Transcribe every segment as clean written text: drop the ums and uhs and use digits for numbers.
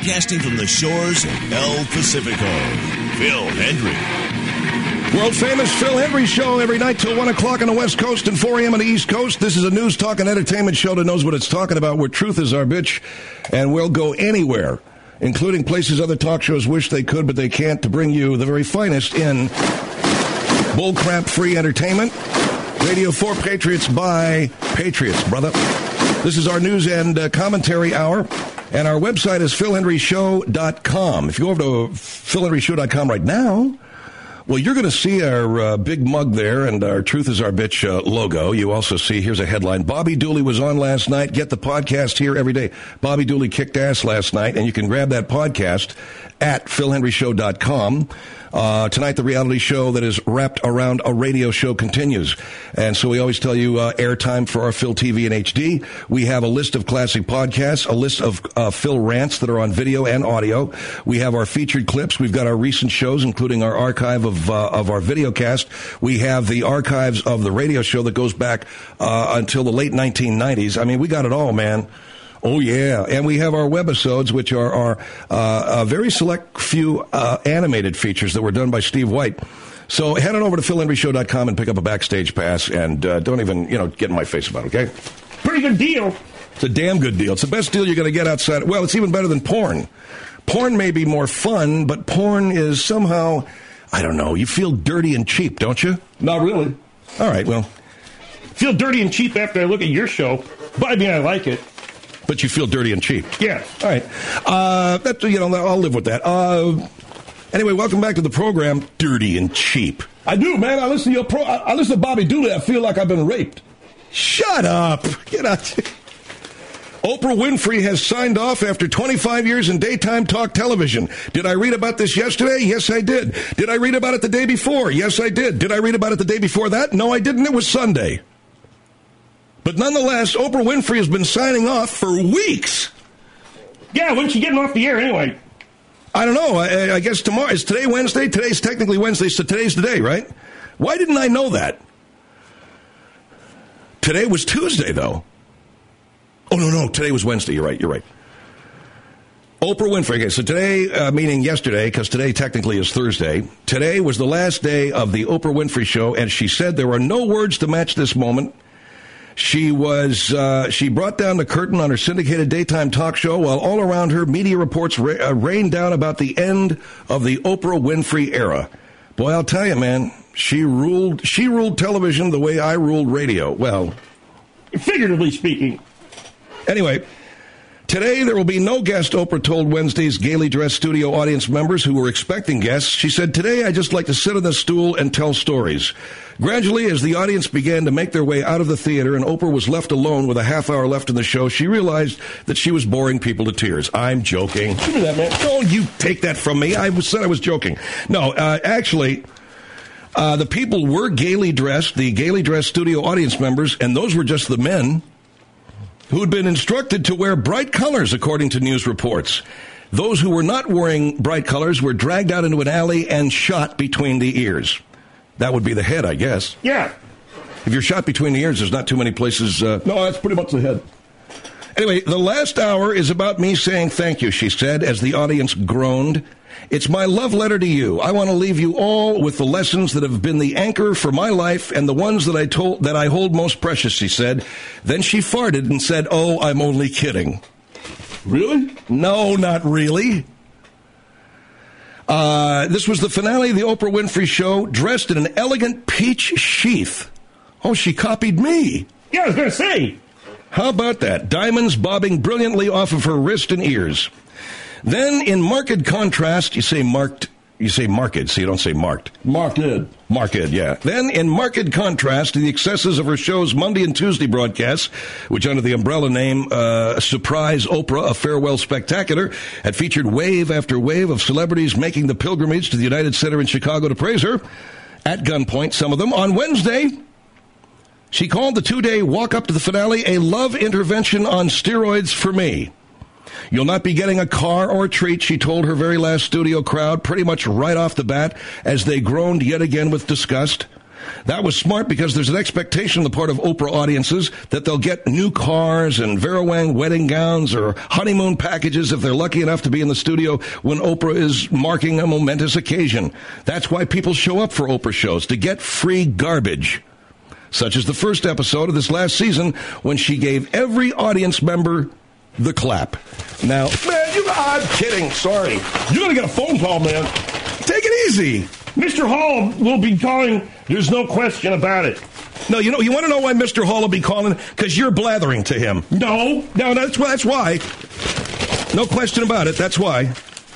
Broadcasting from the shores of El Pacifico, Phil Hendry. World famous Phil Hendry Show every night till 1 o'clock on the West Coast and 4 a.m. on the East Coast. This is a news, talk, and entertainment show that knows what it's talking about, where truth is our bitch, and we'll go anywhere, including places other talk shows wish they could, but they can't, to bring you the very finest in bullcrap-free entertainment. Radio for Patriots by Patriots, brother. This is our news and commentary hour, and our website is philhenryshow.com. If you go over to philhenryshow.com right now, well, you're going to see our big mug there and our Truth is Our Bitch logo. You also see, here's a headline, Bobby Dooley was on last night. Get the podcast here every day. Bobby Dooley kicked ass last night, and you can grab that podcast at philhenryshow.com. Tonight, the reality show that is wrapped around a radio show continues. And so we always tell you airtime for our Phil TV and HD. We have a list of classic podcasts, a list of Phil rants that are on video and audio. We have our featured clips. We've got our recent shows, including our archive of our video cast. We have the archives of the radio show that goes back until the late 1990s. I mean, we got it all, man. Oh, yeah. And we have our webisodes, which are our very select few animated features that were done by Steve White. So head on over to philhenryshow.com and pick up a backstage pass, and don't even, get in my face about it, okay? Pretty good deal. It's a damn good deal. It's the best deal you're going to get outside. Well, it's even better than porn. Porn may be more fun, but porn is somehow, I don't know, you feel dirty and cheap, don't you? Not really. All right, well. Feel dirty and cheap after I look at your show, but I mean, I like it. But you feel dirty and cheap. Yeah. All right. I'll live with that. Anyway, welcome back to the program, Dirty and Cheap. I do, man. I listen to I listen to Bobby Dooley. I feel like I've been raped. Shut up. Get out. Oprah Winfrey has signed off after 25 years in daytime talk television. Did I read about this yesterday? Yes, I did. Did I read about it the day before? Yes, I did. Did I read about it the day before that? No, I didn't. It was Sunday. But nonetheless, Oprah Winfrey has been signing off for weeks. Yeah, when's she getting off the air anyway? I don't know. I guess tomorrow. Is today Wednesday? Today's technically Wednesday, so today's the day, right? Why didn't I know that? Today was Tuesday, though. Oh, no. Today was Wednesday. You're right. Oprah Winfrey. Okay, so today, meaning yesterday, because today technically is Thursday, today was the last day of the Oprah Winfrey Show, and she said there were no words to match this moment. She brought down the curtain on her syndicated daytime talk show while all around her media reports rained down about the end of the Oprah Winfrey era. Boy, I'll tell you, man, she ruled television the way I ruled radio. Well, figuratively speaking. Anyway, today there will be no guest, Oprah told Wednesday's gaily dressed studio audience members who were expecting guests. She said, today I just like to sit on the stool and tell stories. Gradually, as the audience began to make their way out of the theater and Oprah was left alone with a half hour left in the show, she realized that she was boring people to tears. I'm joking. Give me that, man. Don't you take that from me. I said I was joking. No, actually, the people were gaily dressed, the gaily dressed studio audience members, and those were just the men who'd been instructed to wear bright colors, according to news reports. Those who were not wearing bright colors were dragged out into an alley and shot between the ears. That would be the head, I guess. Yeah. If you're shot between the ears, there's not too many places. No, that's pretty much the head. Anyway, the last hour is about me saying thank you, she said, as the audience groaned. It's my love letter to you. I want to leave you all with the lessons that have been the anchor for my life and the ones that I hold most precious, she said. Then she farted and said, oh, I'm only kidding. Really? No, not really. This was the finale of the Oprah Winfrey Show, dressed in an elegant peach sheath. Oh, she copied me. Yeah, I was going to say. How about that? Diamonds bobbing brilliantly off of her wrist and ears. Then, in marked contrast, you say marked, so you don't say marked. Marked. Marked, yeah. Then, in marked contrast to the excesses of her show's Monday and Tuesday broadcasts, which under the umbrella name Surprise Oprah, a Farewell Spectacular, had featured wave after wave of celebrities making the pilgrimage to the United Center in Chicago to praise her, at gunpoint, some of them. On Wednesday, she called the two-day walk-up to the finale a love intervention on steroids for me. You'll not be getting a car or a treat, she told her very last studio crowd pretty much right off the bat as they groaned yet again with disgust. That was smart because there's an expectation on the part of Oprah audiences that they'll get new cars and Vera Wang wedding gowns or honeymoon packages if they're lucky enough to be in the studio when Oprah is marking a momentous occasion. That's why people show up for Oprah shows, to get free garbage. Such as the first episode of this last season when she gave every audience member the clap. Now, man, I'm kidding. Sorry. You're going to get a phone call, man. Take it easy. Mr. Hall will be calling. There's no question about it. No, you want to know why Mr. Hall will be calling? Because you're blathering to him. No, that's why. No question about it. That's why.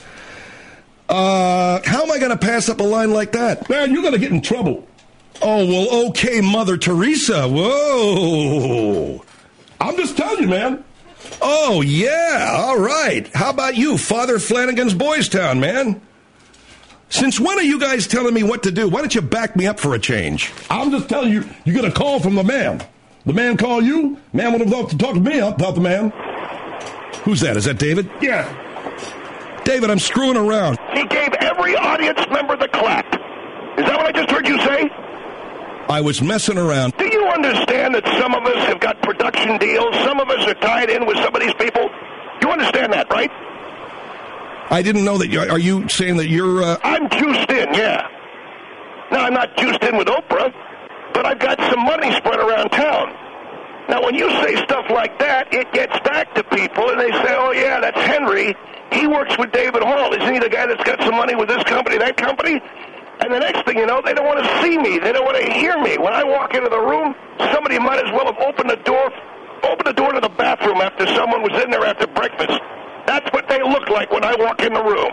How am I going to pass up a line like that? Man, you're going to get in trouble. Oh, well, okay, Mother Teresa. Whoa. I'm just telling you, man. Oh, yeah. All right. How about you, Father Flanagan's Boys Town, man? Since when are you guys telling me what to do? Why don't you back me up for a change? I'm just telling you, you get a call from the man. The man call you. Man would have loved to talk to me about the man. Who's that? Is that David? Yeah. David, I'm screwing around. He gave every audience member the clap. Is that what I just heard you say? I was messing around. Do you understand that some of us have got production deals? Some of us are tied in with some of these people? You understand that, right? I didn't know that. Are you saying that you're... I'm juiced in, yeah. Now, I'm not juiced in with Oprah, but I've got some money spread around town. Now, when you say stuff like that, it gets back to people, and they say, oh, yeah, that's Henry. He works with David Hall. Isn't he the guy that's got some money with this company, that company? And the next thing you know, they don't want to see me. They don't want to hear me. When I walk into the room, somebody might as well have opened the door to the bathroom after someone was in there after breakfast. That's what they look like when I walk in the room.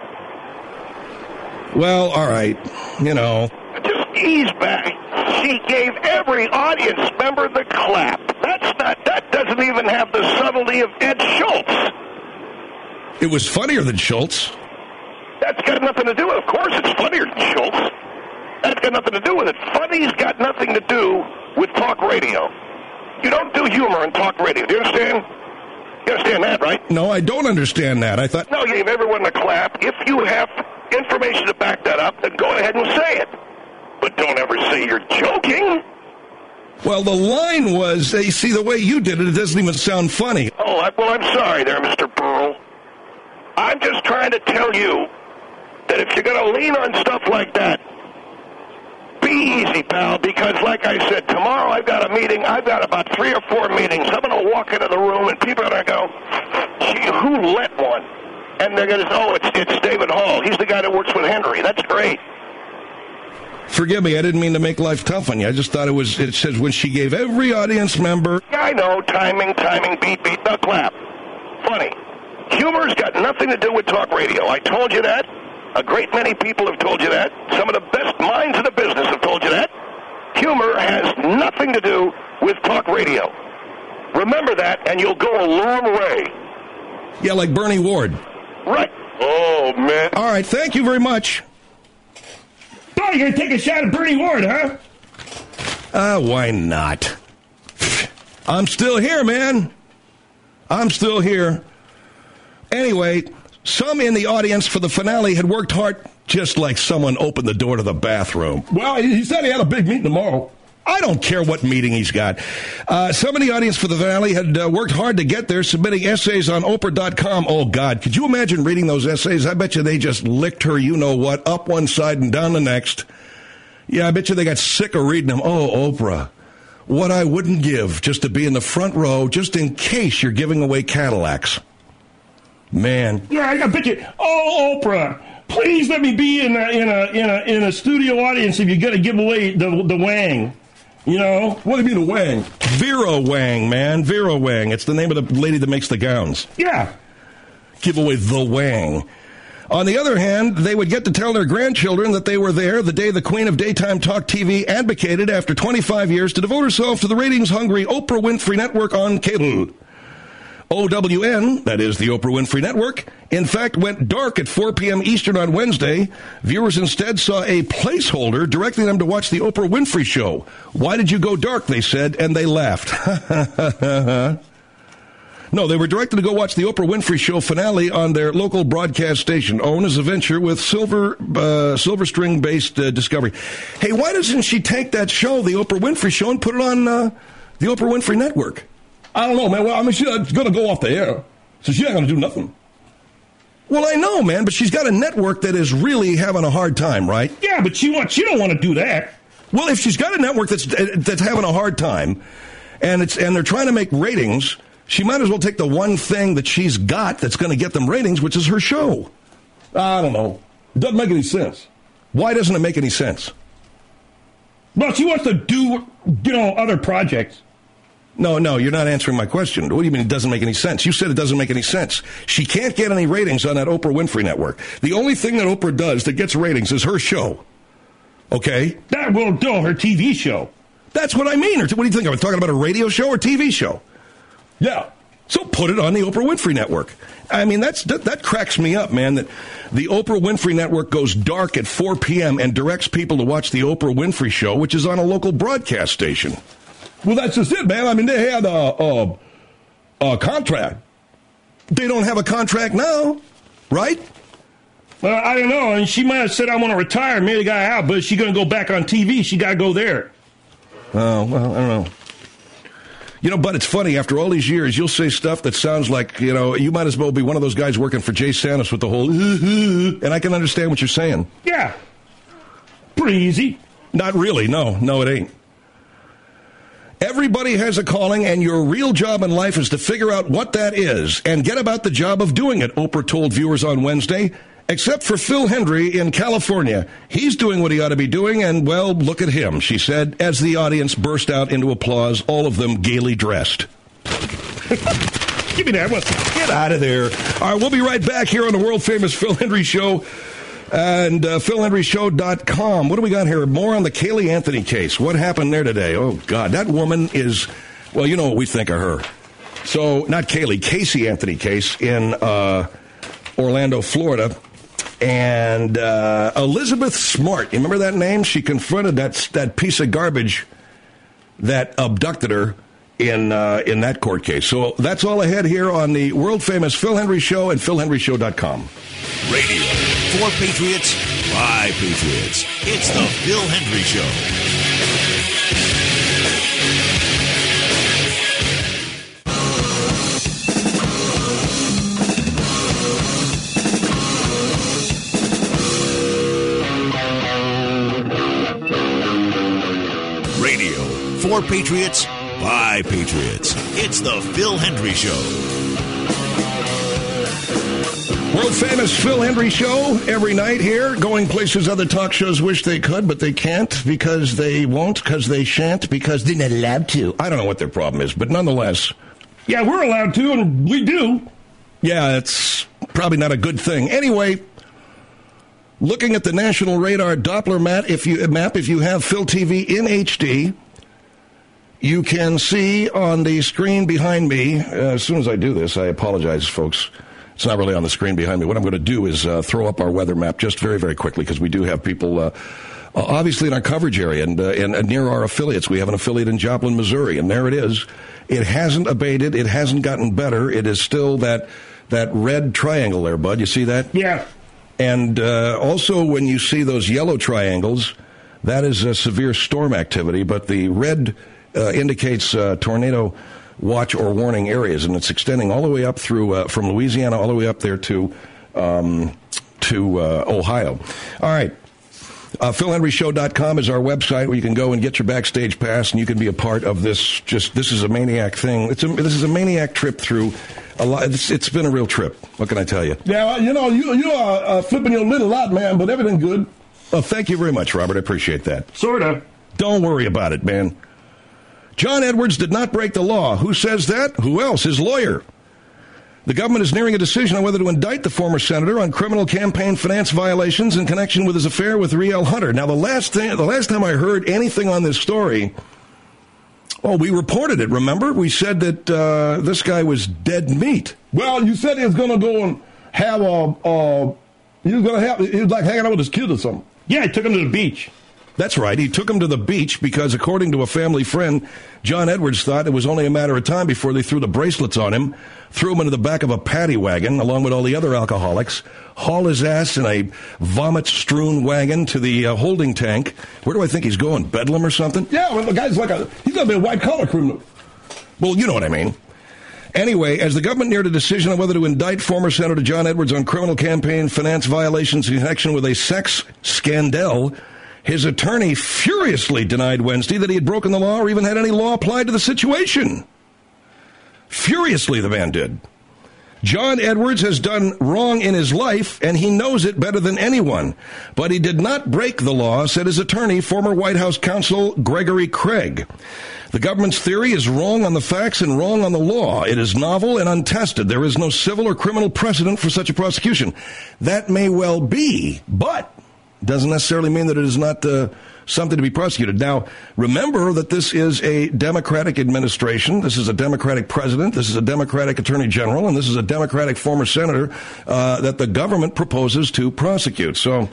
Well, all right. You know. Just ease back. She gave every audience member the clap. That doesn't even have the subtlety of Ed Schultz. It was funnier than Schultz. That's got nothing to do with it. Of course it's funnier than Schultz. That's got nothing to do with it. Funny's got nothing to do with talk radio. You don't do humor in talk radio. Do you understand? You understand that, right? No, I don't understand that. I thought... No, you gave everyone a clap. If you have information to back that up, then go ahead and say it. But don't ever say you're joking. Well, the line was, you see, the way you did it, it doesn't even sound funny. Oh, well, I'm sorry there, Mr. Burl. I'm just trying to tell you that if you're going to lean on stuff like that, be easy, pal, because like I said, tomorrow I've got a meeting. I've got about 3 or 4 meetings. I'm going to walk into the room, and people are going to go, gee, who let one? And they're going to say, oh, it's David Hall. He's the guy that works with Henry. That's great. Forgive me, I didn't mean to make life tough on you. I just thought it says when she gave every audience member... Yeah, I know, timing, beat, no clap. Funny. Humor's got nothing to do with talk radio. I told you that. A great many people have told you that. Some of the best minds in the business have told you that. Humor has nothing to do with talk radio. Remember that, and you'll go a long way. Yeah, like Bernie Ward. Right. Oh, man. All right, thank you very much. Oh, you're going to take a shot at Bernie Ward, huh? Why not? I'm still here, man. I'm still here. Anyway, some in the audience for the finale had worked hard, just like someone opened the door to the bathroom. Well, he said he had a big meeting tomorrow. I don't care what meeting he's got. Some in the audience for the finale had worked hard to get there, submitting essays on Oprah.com. Oh, God, could you imagine reading those essays? I bet you they just licked her you-know-what up one side and down the next. Yeah, I bet you they got sick of reading them. Oh, Oprah, what I wouldn't give just to be in the front row, just in case you're giving away Cadillacs. Man. Yeah, I bet you. Oh, Oprah, please let me be in a studio audience if you're going to give away the Wang. You know? What do you mean the Wang? Vera Wang, man. Vera Wang. It's the name of the lady that makes the gowns. Yeah. Give away the Wang. On the other hand, they would get to tell their grandchildren that they were there the day the queen of daytime talk TV advocated after 25 years to devote herself to the ratings-hungry Oprah Winfrey Network on cable. OWN, that is the Oprah Winfrey Network, in fact went dark at 4 p.m. Eastern on Wednesday. Viewers instead saw a placeholder directing them to watch the Oprah Winfrey Show. Why did you go dark, they said, and they laughed. No, they were directed to go watch the Oprah Winfrey Show finale on their local broadcast station, owned as a venture with silver string-based Discovery. Hey, why doesn't she take that show, the Oprah Winfrey Show, and put it on the Oprah Winfrey Network? I don't know, man. Well, I mean, she's going to go off the air, so she's not going to do nothing. Well, I know, man, but she's got a network that is really having a hard time, right? Yeah, but she don't want to do that. Well, if she's got a network that's having a hard time, and they're trying to make ratings, she might as well take the one thing that she's got that's going to get them ratings, which is her show. I don't know. It doesn't make any sense. Why doesn't it make any sense? Well, she wants to do, other projects. No, you're not answering my question. What do you mean it doesn't make any sense? You said it doesn't make any sense. She can't get any ratings on that Oprah Winfrey Network. The only thing that Oprah does that gets ratings is her show. Okay? That will do her TV show. That's what I mean. What do you think? I'm talking about a radio show or TV show? Yeah. So put it on the Oprah Winfrey Network. I mean, that cracks me up, man, that the Oprah Winfrey Network goes dark at 4 p.m. and directs people to watch the Oprah Winfrey Show, which is on a local broadcast station. Well, that's just it, man. I mean, they had a contract. They don't have a contract now, right? Well, I don't know. And she might have said, I want to retire, made a guy out, but is she going to go back on TV? She got to go there. Oh, well, I don't know. But it's funny, after all these years, you'll say stuff that sounds like, you might as well be one of those guys working for Jay Sanis with the whole, and I can understand what you're saying. Yeah. Pretty easy. Not really, no, it ain't. Everybody has a calling, and your real job in life is to figure out what that is and get about the job of doing it, Oprah told viewers on Wednesday. Except for Phil Hendrie in California. He's doing what he ought to be doing, and, well, look at him, she said, as the audience burst out into applause, all of them gaily dressed. Give me that one. Get out of there. All right, we'll be right back here on the world-famous Phil Hendrie Show and PhilHenryShow.com. What do we got here? More on the Kaylee Anthony case. What happened there today? Oh, God, that woman is, well, you know what we think of her. So, not Kaylee, Casey Anthony case in Orlando, Florida. And Elizabeth Smart, you remember that name? She confronted that piece of garbage that abducted her in that court case. So that's all ahead here on the world-famous Phil Hendrie Show and PhilHenryShow.com. Radio for Patriots, by Patriots. It's the Phil Hendrie Show. For Patriots, by Patriots. It's the Phil Hendrie Show. World-famous Phil Hendrie Show every night here, going places other talk shows wish they could, but they can't because they won't, because they shan't, because they're not allowed to. I don't know what their problem is, but nonetheless. Yeah, we're allowed to, and we do. Yeah, it's probably not a good thing. Anyway, looking at the National Radar Doppler map, if you have Phil TV in HD, you can see on the screen behind me, as soon as I do this, I apologize, folks. It's not really on the screen behind me. What I'm going to do is throw up our weather map just very, very quickly, because we do have people, obviously, in our coverage area and near our affiliates. We have an affiliate in Joplin, Missouri, and there it is. It hasn't abated. It hasn't gotten better. It is still that red triangle there, Bud. You see that? Yeah. And also, when you see those yellow triangles, that is a severe storm activity, but the red indicates tornado watch or warning areas, and it's extending all the way up through from Louisiana all the way up there to Ohio. All right. PhilHenryShow.com is our website where you can go and get your backstage pass, and you can be a part of this. This is a maniac thing. This is a maniac trip through a lot. It's been a real trip. What can I tell you? Yeah, you are flipping your lid a lot, man, but everything good. Well, thank you very much, Robert. I appreciate that. Sort of. Don't worry about it, man. John Edwards did not break the law. Who says that? Who else? His lawyer. The government is nearing a decision on whether to indict the former senator on criminal campaign finance violations in connection with his affair with Riel Hunter. Now, the last time I heard anything on this story, we reported it, remember? We said that this guy was dead meat. Well, you said he was going to go and have he was like hanging out with his kid or something. Yeah, he took him to the beach. That's right. He took him to the beach because, according to a family friend, John Edwards thought it was only a matter of time before they threw the bracelets on him, threw him into the back of a paddy wagon, along with all the other alcoholics, haul his ass in a vomit-strewn wagon to the holding tank. Where do I think he's going? Bedlam or something? Yeah, well, the guy's he's going to be a white-collar criminal. Well, you know what I mean. Anyway, as the government neared a decision on whether to indict former Senator John Edwards on criminal campaign finance violations in connection with a sex scandal, his attorney furiously denied Wednesday that he had broken the law or even had any law applied to the situation. Furiously, the man did. John Edwards has done wrong in his life, and he knows it better than anyone. But he did not break the law, said his attorney, former White House counsel Gregory Craig. The government's theory is wrong on the facts and wrong on the law. It is novel and untested. There is no civil or criminal precedent for such a prosecution. That may well be, but doesn't necessarily mean that it is not something to be prosecuted. Now, remember that this is a Democratic administration. This is a Democratic president. This is a Democratic attorney general. And this is a Democratic former senator that the government proposes to prosecute. So,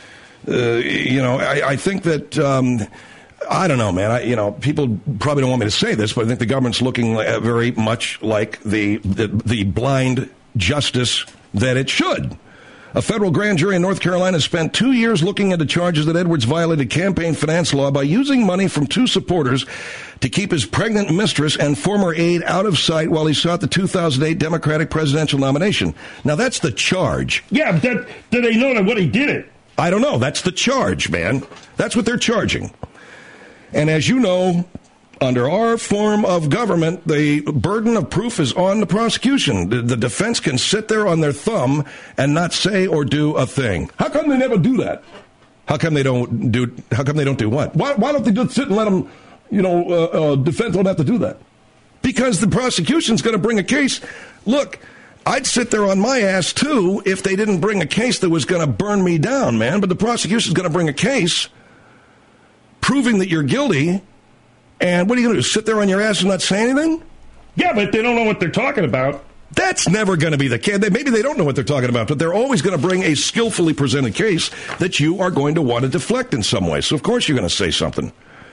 I think that... I don't know, man. People probably don't want me to say this, but I think the government's looking very much like the blind justice that it should. A federal grand jury in North Carolina spent 2 years looking into charges that Edwards violated campaign finance law by using money from two supporters to keep his pregnant mistress and former aide out of sight while he sought the 2008 Democratic presidential nomination. Now, that's the charge. Yeah, but do they know what he did it? I don't know. That's the charge, man. That's what they're charging. And as you know, under our form of government, the burden of proof is on the prosecution. The defense can sit there on their thumb and not say or do a thing. How come they never do that? How come they don't do what? Why don't they just sit and let them, defense don't have to do that? Because the prosecution's going to bring a case. Look, I'd sit there on my ass, too, if they didn't bring a case that was going to burn me down, man. But the prosecution's going to bring a case proving that you're guilty, and what are you going to do, sit there on your ass and not say anything? Yeah, but they don't know what they're talking about. That's never going to be the case. Maybe they don't know what they're talking about, but they're always going to bring a skillfully presented case that you are going to want to deflect in some way. So, of course, you're going to say something.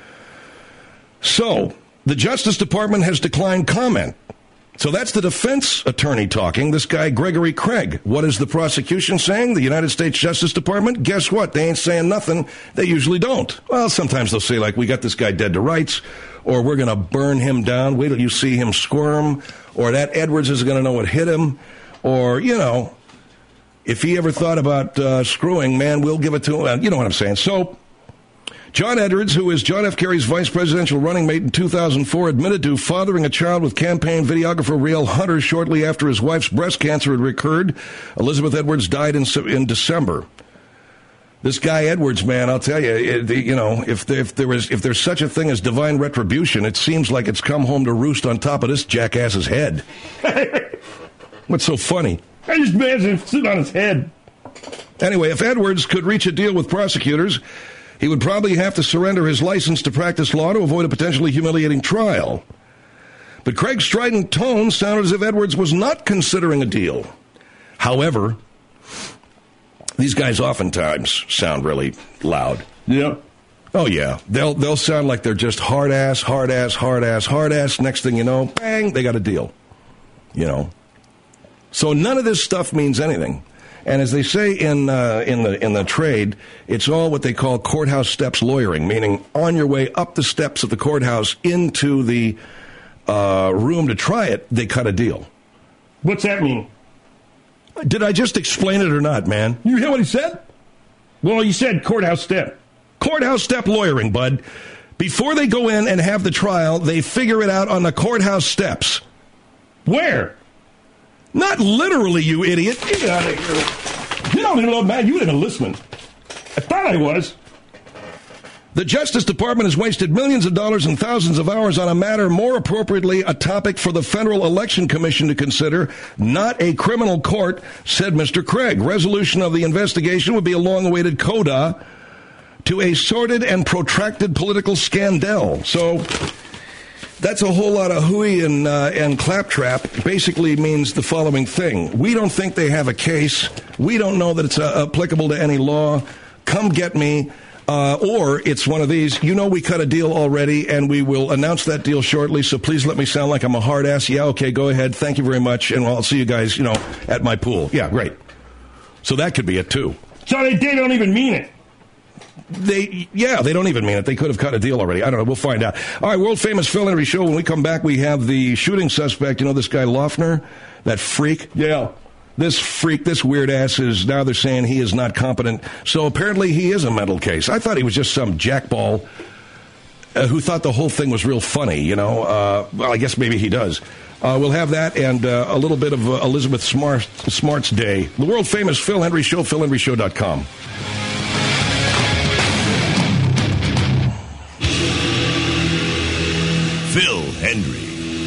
So, the Justice Department has declined comment. So that's the defense attorney talking, this guy Gregory Craig. What is the prosecution saying? The United States Justice Department? Guess what? They ain't saying nothing. They usually don't. Well, sometimes they'll say, like, we got this guy dead to rights, or we're going to burn him down. Wait till you see him squirm, or that Edwards is going to know what hit him, or, if he ever thought about screwing, man, we'll give it to him. You know what I'm saying. So John Edwards, who is John F. Kerry's vice presidential running mate in 2004, admitted to fathering a child with campaign videographer Riel Hunter shortly after his wife's breast cancer had recurred. Elizabeth Edwards died in December. This guy Edwards, man, I'll tell you, if there's such a thing as divine retribution, it seems like it's come home to roost on top of this jackass's head. What's so funny? I just imagine him sitting on his head. Anyway, if Edwards could reach a deal with prosecutors, he would probably have to surrender his license to practice law to avoid a potentially humiliating trial. But Craig's strident tone sounded as if Edwards was not considering a deal. However, these guys oftentimes sound really loud. Yeah. Oh, yeah. They'll sound like they're just hard ass. Next thing you know, bang, they got a deal. So none of this stuff means anything. And as they say in the trade, it's all what they call courthouse steps lawyering, meaning on your way up the steps of the courthouse into the room to try it, they cut a deal. What's that mean? Did I just explain it or not, man? You hear what he said? Well, you said courthouse step. Courthouse step lawyering, bud. Before they go in and have the trial, they figure it out on the courthouse steps. Where? Not literally, you idiot. Get out of here. You don't even know, man. You ain't even listening. I thought I was. The Justice Department has wasted millions of dollars and thousands of hours on a matter more appropriately a topic for the Federal Election Commission to consider, not a criminal court, said Mr. Craig. Resolution of the investigation would be a long-awaited coda to a sordid and protracted political scandal. So that's a whole lot of hooey and claptrap. Basically means the following thing. We don't think they have a case. We don't know that it's applicable to any law. Come get me. Or it's one of these, we cut a deal already, and we will announce that deal shortly, so please let me sound like I'm a hard ass. Yeah, okay, go ahead. Thank you very much, and I'll see you guys, at my pool. Yeah, great. So that could be it, too. So they don't even mean it. They don't even mean it. They could have cut a deal already. I don't know. We'll find out. All right, world-famous Phil Henry Show. When we come back, we have the shooting suspect. This guy Loeffner, that freak? Yeah. This freak, this weird ass is, now they're saying he is not competent. So apparently he is a mental case. I thought he was just some jackball who thought the whole thing was real funny, Well, I guess maybe he does. We'll have that and a little bit of Elizabeth Smart's day. The world-famous Phil Henry Show, PhilHenryShow.com. Phil Hendrie.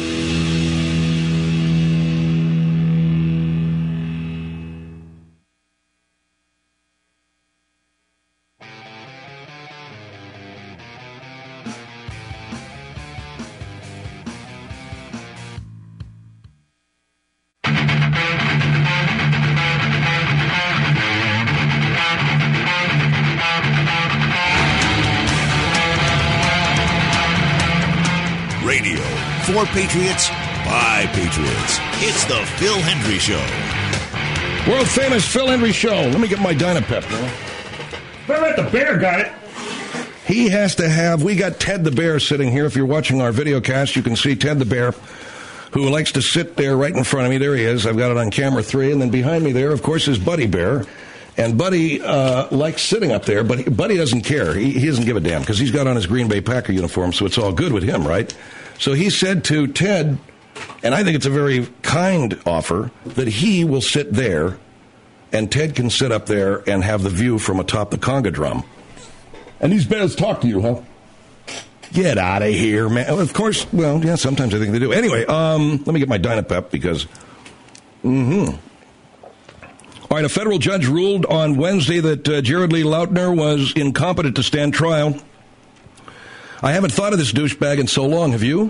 Radio for Patriots by Patriots. It's the Phil Hendrie Show. World famous Phil Henry Show. Let me get my Dynapep now. What about the bear got it? He has to have, we got Ted the Bear sitting here. If you're watching our video cast, you can see Ted the Bear, who likes to sit there right in front of me. There he is. I've got it on camera 3. And then behind me there, of course, is Buddy Bear. And Buddy likes sitting up there, but Buddy doesn't care. He doesn't give a damn because he's got on his Green Bay Packer uniform, so it's all good with him, right? So he said to Ted, and I think it's a very kind offer, that he will sit there and Ted can sit up there and have the view from atop the conga drum. And these bears talk to you, huh? Get out of here, man. Of course, well, yeah, sometimes I think they do. Anyway, let me get my Dynapep because... All right, a federal judge ruled on Wednesday that Jared Lee Loeffner was incompetent to stand trial. I haven't thought of this douchebag in so long, have you?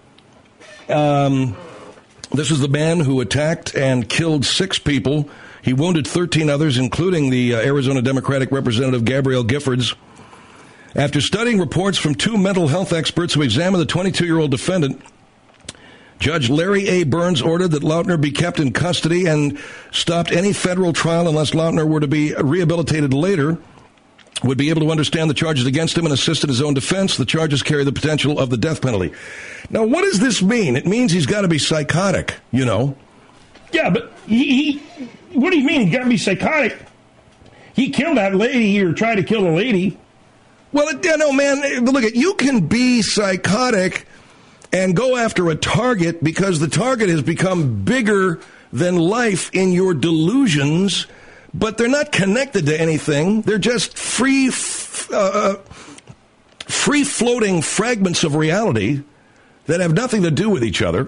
This is the man who attacked and killed 6 people. He wounded 13 others, including the Arizona Democratic Representative Gabrielle Giffords. After studying reports from 2 mental health experts who examined the 22-year-old defendant, Judge Larry A. Burns ordered that Loeffner be kept in custody and stopped any federal trial unless Loeffner were to be rehabilitated later, would be able to understand the charges against him and assist in his own defense. The charges carry the potential of the death penalty. Now, what does this mean? It means he's got to be psychotic, Yeah, but he what do you mean he's got to be psychotic? He killed that lady or tried to kill a lady. Well, man, look, you can be psychotic and go after a target because the target has become bigger than life in your delusions, but they're not connected to anything. They're just free-floating fragments of reality that have nothing to do with each other.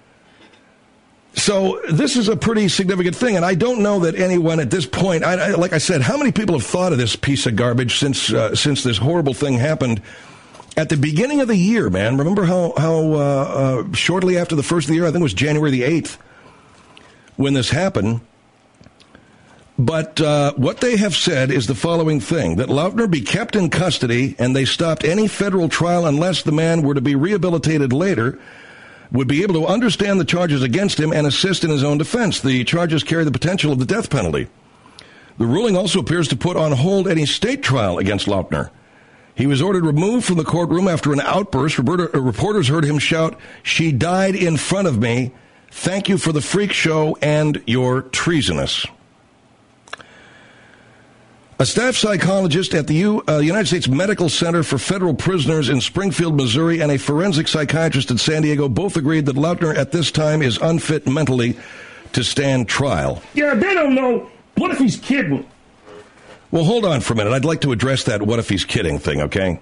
So this is a pretty significant thing, and I don't know that anyone at this point, like I said, how many people have thought of this piece of garbage since this horrible thing happened at the beginning of the year, man? Remember how shortly after the first of the year, I think it was January the 8th, when this happened. But what they have said is the following thing, that Loeffner be kept in custody and they stopped any federal trial unless the man were to be rehabilitated later, would be able to understand the charges against him and assist in his own defense. The charges carry the potential of the death penalty. The ruling also appears to put on hold any state trial against Loeffner. He was ordered removed from the courtroom after an outburst. Reporters heard him shout, "She died in front of me. Thank you for the freak show and your treasonous." A staff psychologist at the United States Medical Center for Federal Prisoners in Springfield, Missouri, and a forensic psychiatrist in San Diego both agreed that Loeffner at this time is unfit mentally to stand trial. Yeah, they don't know. What if he's kidding? Well, hold on for a minute. I'd like to address that what if he's kidding thing, okay?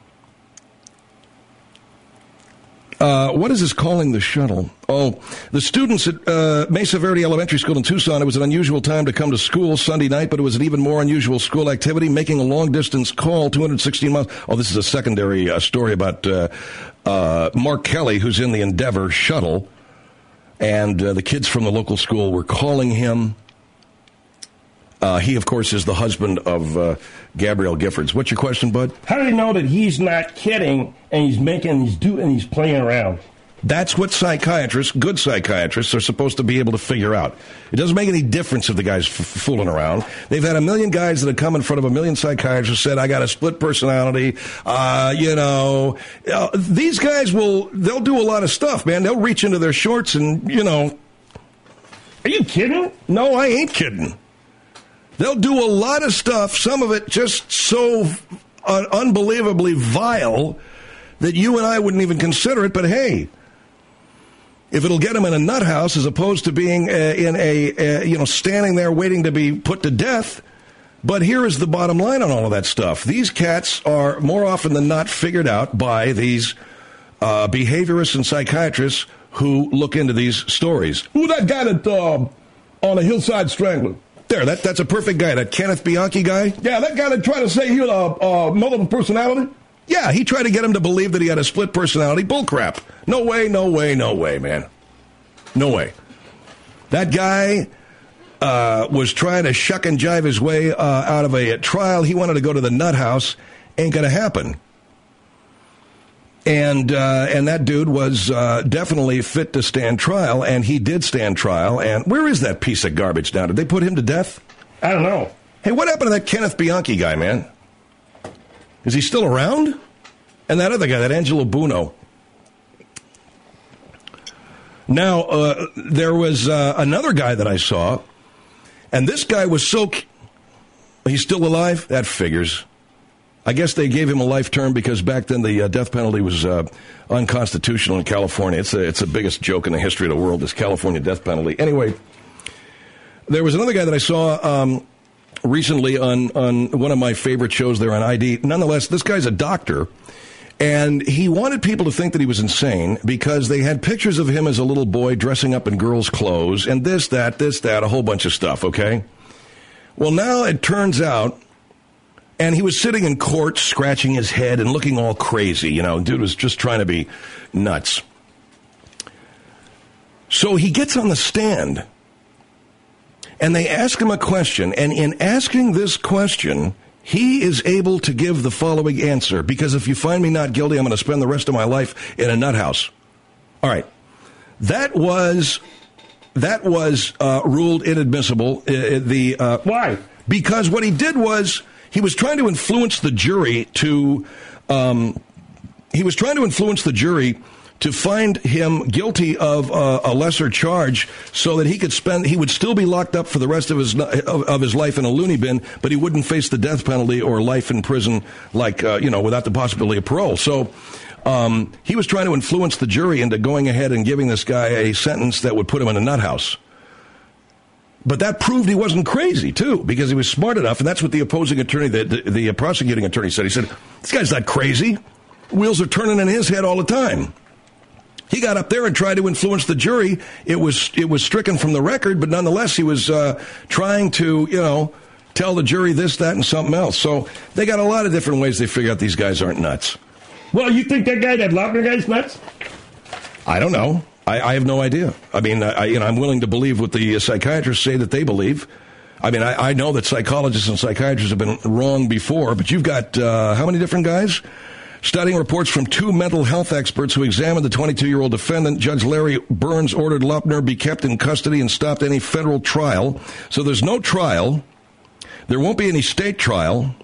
What is this calling the shuttle? Oh, the students at Mesa Verde Elementary School in Tucson, it was an unusual time to come to school Sunday night, but it was an even more unusual school activity, making a long-distance call, 216 miles. Oh, this is a secondary story about Mark Kelly, who's in the Endeavor shuttle, and the kids from the local school were calling him He, of course, is the husband of Gabrielle Giffords. What's your question, bud? How do you know that he's not kidding and he's playing around? That's what psychiatrists, good psychiatrists, are supposed to be able to figure out. It doesn't make any difference if the guy's fooling around. They've had a million guys that have come in front of a million psychiatrists, said, I got a split personality. These guys they'll do a lot of stuff, man. They'll reach into their shorts and, Are you kidding? No, I ain't kidding. They'll do a lot of stuff, some of it just so unbelievably vile that you and I wouldn't even consider it, but hey, if it'll get them in a nut house as opposed to being standing there waiting to be put to death. But here is the bottom line on all of that stuff. These cats are more often than not figured out by these behaviorists and psychiatrists who look into these stories. Who's that guy that on a Hillside Strangler? There, that's a perfect guy. That Kenneth Bianchi guy? Yeah, that guy that tried to say he had a multiple personality? Yeah, he tried to get him to believe that he had a split personality. Bullcrap. No way, man. No way. That guy was trying to shuck and jive his way out of a trial. He wanted to go to the nut house. Ain't going to happen. And that dude was definitely fit to stand trial, and he did stand trial. And where is that piece of garbage now? Did they put him to death? I don't know. Hey, what happened to that Kenneth Bianchi guy, man? Is he still around? And that other guy, that Angelo Buono. Now, there was another guy that I saw, and this guy was he's still alive? That figures. I guess they gave him a life term because back then the death penalty was unconstitutional in California. It's the biggest joke in the history of the world, this California death penalty. Anyway, there was another guy that I saw recently on one of my favorite shows there on ID. Nonetheless, this guy's a doctor, and he wanted people to think that he was insane because they had pictures of him as a little boy dressing up in girls' clothes and this, that, a whole bunch of stuff, okay? Well, now it turns out, and he was sitting in court scratching his head and looking all crazy, dude was just trying to be nuts. So he gets on the stand, and they ask him a question, and in asking this question, he is able to give the following answer, because if you find me not guilty, I'm going to spend the rest of my life in a nut house. All right. That was ruled inadmissible. Why? Because what he did was he was trying to influence the jury to find him guilty of a lesser charge so that he would still be locked up for the rest of his life in a loony bin, but he wouldn't face the death penalty or life in prison without the possibility of parole. So he was trying to influence the jury into going ahead and giving this guy a sentence that would put him in a nut house. But that proved he wasn't crazy, too, because he was smart enough, and that's what the opposing attorney, the prosecuting attorney said. He said, this guy's not crazy. Wheels are turning in his head all the time. He got up there and tried to influence the jury. It was stricken from the record, but nonetheless, he was trying to, tell the jury this, that, and something else. So they got a lot of different ways they figure out these guys aren't nuts. Well, you think that Lautner guy's nuts? I don't know. I have no idea. I mean, I'm willing to believe what the psychiatrists say that they believe. I mean, I know that psychologists and psychiatrists have been wrong before, but you've got how many different guys? Studying reports from 2 mental health experts who examined the 22-year-old defendant, Judge Larry Burns ordered Lautner be kept in custody and stopped any federal trial. So there's no trial. There won't be any state trial.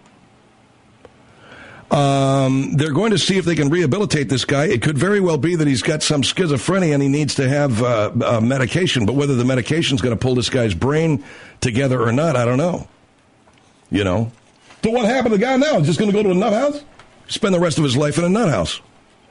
They're going to see if they can rehabilitate this guy. It could very well be that he's got some schizophrenia and he needs to have medication. But whether the medication's going to pull this guy's brain together or not, I don't know. So what happened to the guy now? He's just going to go to a nut house? Spend the rest of his life in a nut house.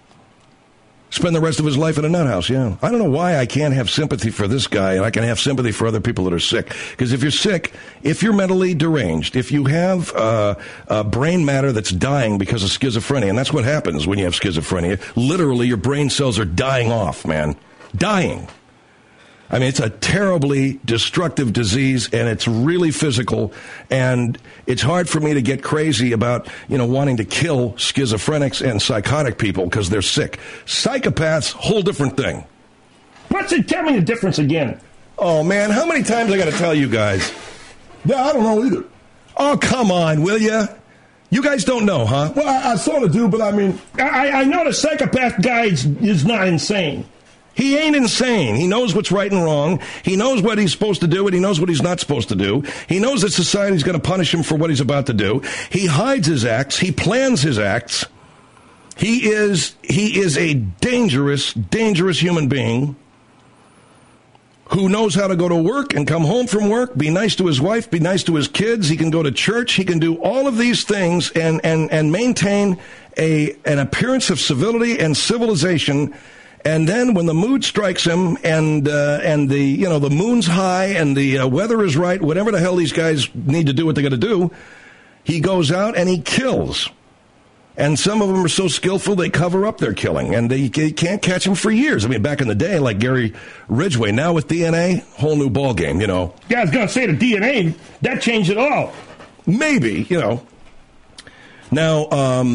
Yeah. I don't know why I can't have sympathy for this guy and I can have sympathy for other people that are sick. Because if you're sick, if you're mentally deranged, if you have brain matter that's dying because of schizophrenia, and that's what happens when you have schizophrenia, literally your brain cells are dying off, man. Dying. I mean, it's a terribly destructive disease, and it's really physical, and it's hard for me to get crazy about, wanting to kill schizophrenics and psychotic people because they're sick. Psychopaths, whole different thing. Tell me the difference again. Oh, man, how many times I got to tell you guys? Yeah, I don't know either. Oh, come on, will you? You guys don't know, huh? Well, I sort of do, but I mean, I know the psychopath guy is not insane. He ain't insane. He knows what's right and wrong. He knows what he's supposed to do, and he knows what he's not supposed to do. He knows that society's going to punish him for what he's about to do. He hides his acts. He plans his acts. He is a dangerous, dangerous human being who knows how to go to work and come home from work, be nice to his wife, be nice to his kids. He can go to church. He can do all of these things and maintain an appearance of civility and civilization. And then when the mood strikes him and the moon's high and the weather is right, whatever the hell these guys need to do what they're going to do, he goes out and he kills. And some of them are so skillful they cover up their killing, and they can't catch them for years. I mean, back in the day, like Gary Ridgway. Now with DNA, whole new ball game, you know. Yeah, I was going to say the DNA, that changed it all. Maybe, you know. Now,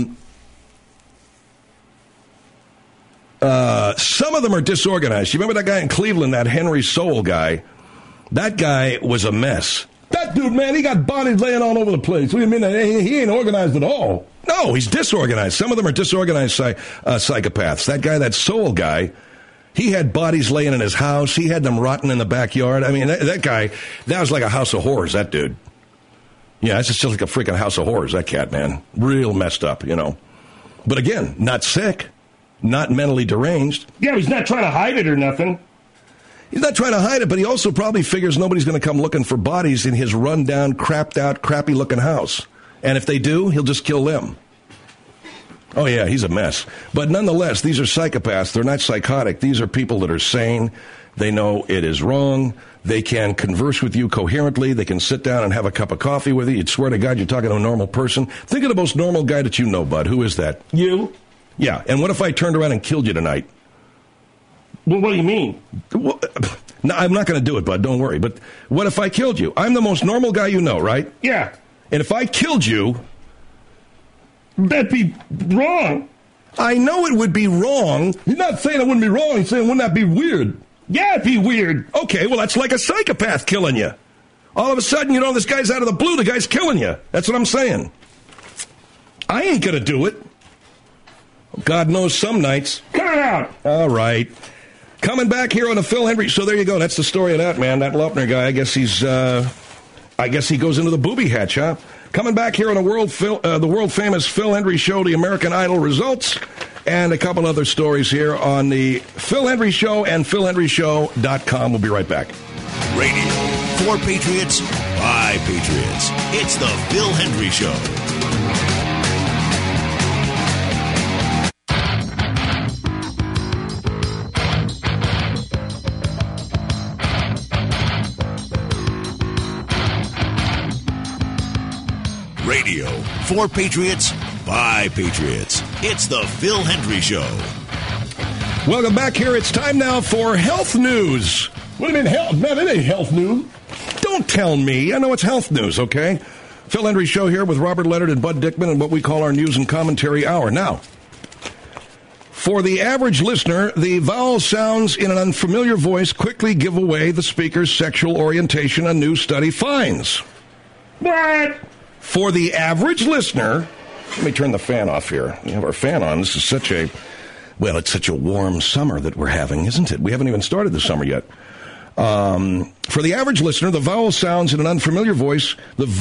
some of them are disorganized. You remember that guy in Cleveland, that Henry Soul guy? That guy was a mess. That dude, man, he got bodies laying all over the place. What do you mean? He ain't organized at all. No, he's disorganized. Some of them are disorganized psychopaths. That guy, that Soul guy, he had bodies laying in his house. He had them rotting in the backyard. I mean, that guy, that was like a house of horrors, that dude. Yeah, it's just like a freaking house of horrors, that cat, man. Real messed up, you know. But again, not sick, not mentally deranged. Yeah, he's not trying to hide it or nothing. He's not trying to hide it, but he also probably figures nobody's going to come looking for bodies in his run-down, crapped-out, crappy-looking house. And if they do, he'll just kill them. Oh, yeah, he's a mess. But nonetheless, these are psychopaths. They're not psychotic. These are people that are sane. They know it is wrong. They can converse with you coherently. They can sit down and have a cup of coffee with you. You'd swear to God you're talking to a normal person. Think of the most normal guy that you know, bud. Who is that? You? Yeah, and what if I turned around and killed you tonight? Well, what do you mean? Well, no, I'm not going to do it, bud. Don't worry. But what if I killed you? I'm the most normal guy you know, right? Yeah. And if I killed you... That'd be wrong. I know it would be wrong. He's not saying it wouldn't be wrong. He's saying, wouldn't that be weird? Yeah, it'd be weird. Okay, well, that's like a psychopath killing you. All of a sudden, you know, this guy's out of the blue. The guy's killing you. That's what I'm saying. I ain't going to do it. God knows some nights. Cut it out. All right. Coming back here on the Phil Hendrie. So there you go. That's the story of that, man. That Laupner guy, I guess he goes into the booby hatch, huh? Coming back here on the world-famous Phil Hendrie Show, the American Idol results, and a couple other stories here on the Phil Hendrie Show and PhilHendrieShow.com. We'll be right back. Radio for Patriots by Patriots. It's the Phil Hendrie Show. Radio for Patriots by Patriots. It's the Phil Hendrie Show. Welcome back here. It's time now for health news. What do you mean health? Man, it ain't health news. Don't tell me. I know it's health news, okay? Phil Hendrie Show here with Robert Leonard and Bud Dickman and what we call our news and commentary hour. Now, for the average listener, the vowel sounds in an unfamiliar voice quickly give away the speaker's sexual orientation, a new study finds. What? For the average listener, let me turn the fan off here. We have our fan on. This is it's such a warm summer that we're having, isn't it? We haven't even started the summer yet. For the average listener, the vowel sounds in an unfamiliar voice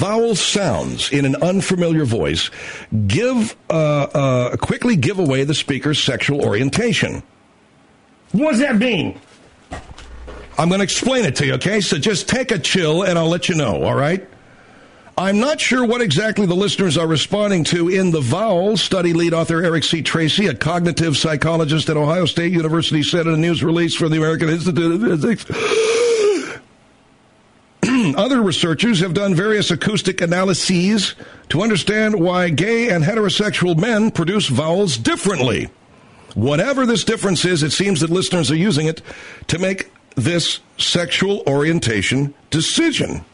quickly give away the speaker's sexual orientation. What does that mean? I'm going to explain it to you, okay? So just take a chill and I'll let you know, all right? I'm not sure what exactly the listeners are responding to in the vowel. Study lead author Eric C. Tracy, a cognitive psychologist at Ohio State University, said in a news release from the American Institute of Physics. Other researchers have done various acoustic analyses to understand why gay and heterosexual men produce vowels differently. Whatever this difference is, it seems that listeners are using it to make this sexual orientation decision.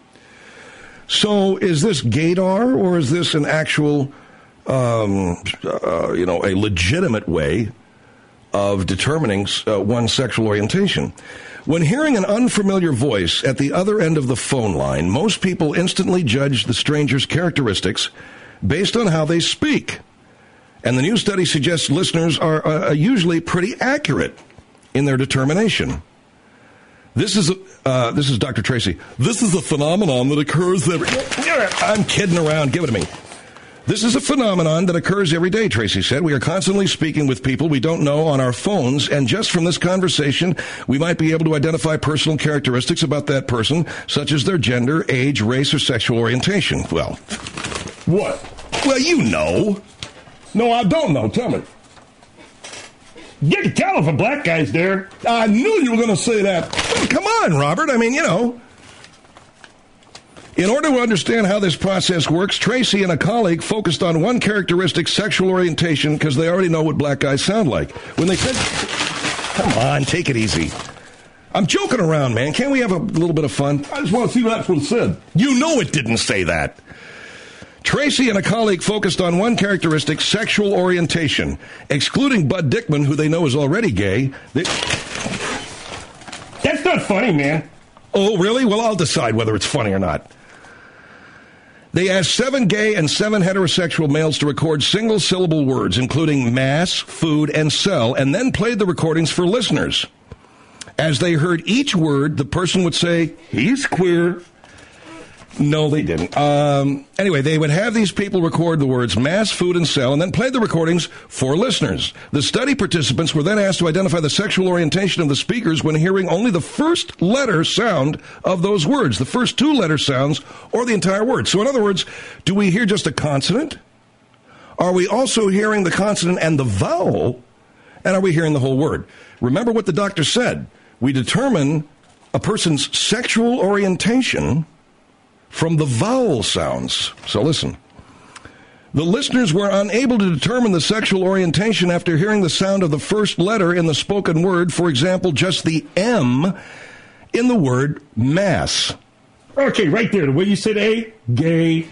So is this gaydar, or is this an actual, a legitimate way of determining one's sexual orientation. When hearing an unfamiliar voice at the other end of the phone line, most people instantly judge the stranger's characteristics based on how they speak. And the new study suggests listeners are usually pretty accurate in their determination. This is Dr. Tracy. This is a phenomenon that occurs every... I'm kidding around. Give it to me. This is a phenomenon that occurs every day, Tracy said. We are constantly speaking with people we don't know on our phones, and just from this conversation, we might be able to identify personal characteristics about that person, such as their gender, age, race, or sexual orientation. Well... What? Well, you know. No, I don't know. Tell me. You can tell if a black guy's there. I knew you were going to say that. Well, come on, Robert. I mean, you know. In order to understand how this process works, Tracy and a colleague focused on one characteristic, sexual orientation, because they already know what black guys sound like. When they said, come on, take it easy. I'm joking around, man. Can't we have a little bit of fun? I just want to see what that's what it said. You know it didn't say that. Tracy and a colleague focused on one characteristic, sexual orientation. Excluding Bud Dickman, who they know is already gay. That's not funny, man. Oh, really? Well, I'll decide whether it's funny or not. They asked 7 gay and 7 heterosexual males to record single-syllable words, including mass, food, and cell, and then played the recordings for listeners. As they heard each word, the person would say, "He's queer." No, they didn't. Anyway, they would have these people record the words mass, food, and cell, and then play the recordings for listeners. The study participants were then asked to identify the sexual orientation of the speakers when hearing only the first letter sound of those words, the first 2 letter sounds, or the entire word. So in other words, do we hear just a consonant? Are we also hearing the consonant and the vowel? And are we hearing the whole word? Remember what the doctor said. We determine a person's sexual orientation from the vowel sounds. So listen. The listeners were unable to determine the sexual orientation after hearing the sound of the first letter in the spoken word, for example, just the M in the word mass. Okay, right there, the way you said A, gay.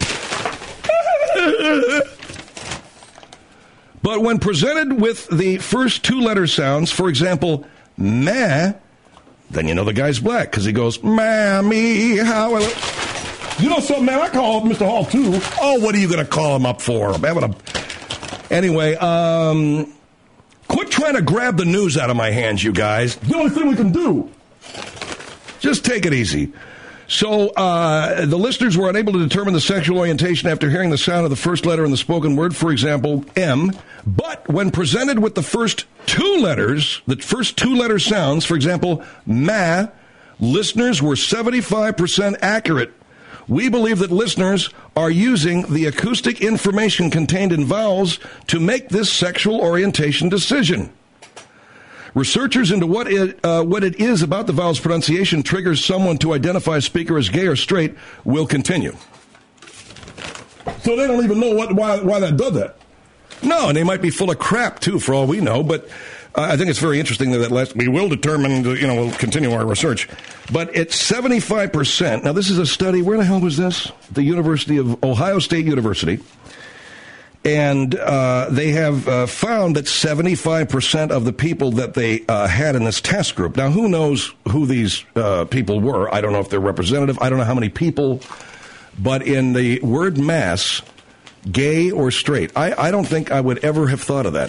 But when presented with the first 2 letter sounds, for example, meh, then you know the guy's black, because he goes, "Mammy, how..." You know something, man? I called Mr. Hall, too. Oh, what are you going to call him up for? Anyway, quit trying to grab the news out of my hands, you guys. The only thing we can do. Just take it easy. So, the listeners were unable to determine the sexual orientation after hearing the sound of the first letter in the spoken word, for example, M. But when presented with the first 2 letters, the first 2 letter sounds, for example, ma, listeners were 75% accurate. We believe that listeners are using the acoustic information contained in vowels to make this sexual orientation decision. Researchers into what it is about the vowel's pronunciation triggers someone to identify a speaker as gay or straight will continue. So they don't even know why that does that. No, and they might be full of crap, too, for all we know, but I think it's very interesting that we will determine, we'll continue our research. But it's 75%. Now, this is a study. Where the hell was this? The University of Ohio State University. And they have found that 75% of the people that they had in this test group. Now, who knows who these people were? I don't know if they're representative. I don't know how many people. But in the word mass, gay or straight, I don't think I would ever have thought of that,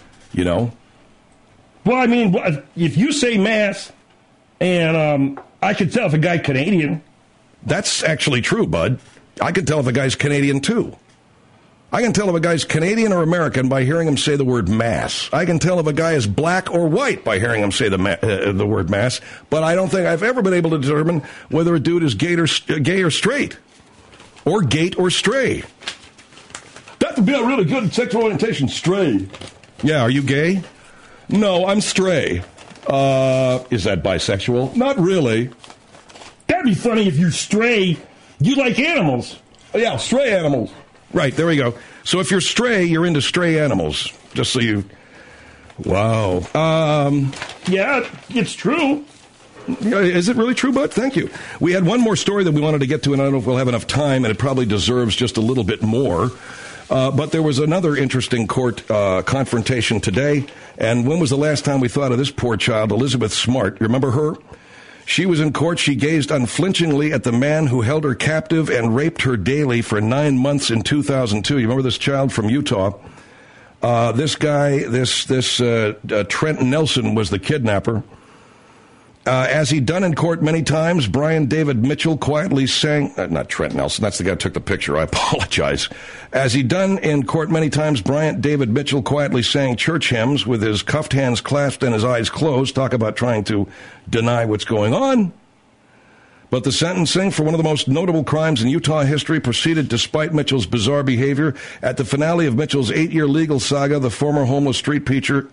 Well, I mean, if you say mass, and I could tell if a guy's Canadian. That's actually true, bud. I can tell if a guy's Canadian, too. I can tell if a guy's Canadian or American by hearing him say the word mass. I can tell if a guy is black or white by hearing him say the word mass. But I don't think I've ever been able to determine whether a dude is gay or straight. Or gate or stray. That would be a really good sexual orientation, stray. Yeah, are you gay? No, I'm stray. Is that bisexual? Not really. That'd be funny if you stray. You like animals. Yeah, stray animals. Right, there we go. So if you're stray, you're into stray animals. Just so you... Wow. Yeah, it's true. Is it really true, Bud? Thank you. We had one more story that we wanted to get to, and I don't know if we'll have enough time, and it probably deserves just a little bit more. But there was another interesting court confrontation today. And when was the last time we thought of this poor child, Elizabeth Smart? You remember her? She was in court. She gazed unflinchingly at the man who held her captive and raped her daily for 9 months in 2002. You remember this child from Utah? This guy, Trent Nelson was the kidnapper. As he'd done in court many times, Brian David Mitchell quietly sang, not Trent Nelson, that's the guy who took the picture, I apologize. As he'd done in court many times, Brian David Mitchell quietly sang church hymns with his cuffed hands clasped and his eyes closed. Talk about trying to deny what's going on. But the sentencing for one of the most notable crimes in Utah history proceeded despite Mitchell's bizarre behavior. At the finale of Mitchell's 8-year legal saga, the former homeless street preacher,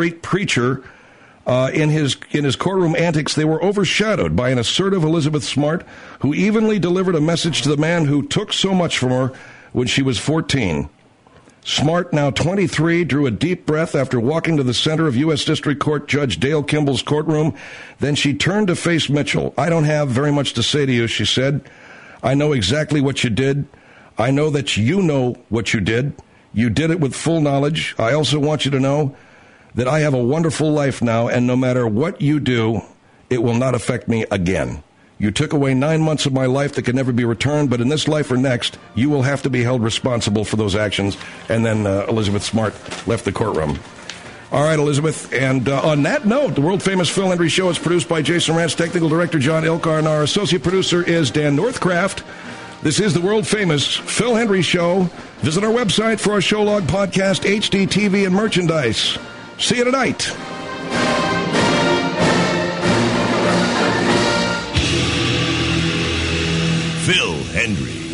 in his courtroom antics, they were overshadowed by an assertive Elizabeth Smart, who evenly delivered a message to the man who took so much from her when she was 14. Smart, now 23, drew a deep breath after walking to the center of U.S. District Court Judge Dale Kimball's courtroom. Then she turned to face Mitchell. "I don't have very much to say to you," she said. "I know exactly what you did. I know that you know what you did. You did it with full knowledge. I also want you to know that I have a wonderful life now, and no matter what you do, it will not affect me again. You took away 9 months of my life that can never be returned, but in this life or next, you will have to be held responsible for those actions." And then Elizabeth Smart left the courtroom. All right, Elizabeth. And on that note, the world-famous Phil Hendrie Show is produced by Jason Rantz, technical director John Elcar, and our associate producer is Dan Northcraft. This is the world-famous Phil Hendrie Show. Visit our website for our show log podcast, HD, TV, and merchandise. See you tonight. Phil Hendrie.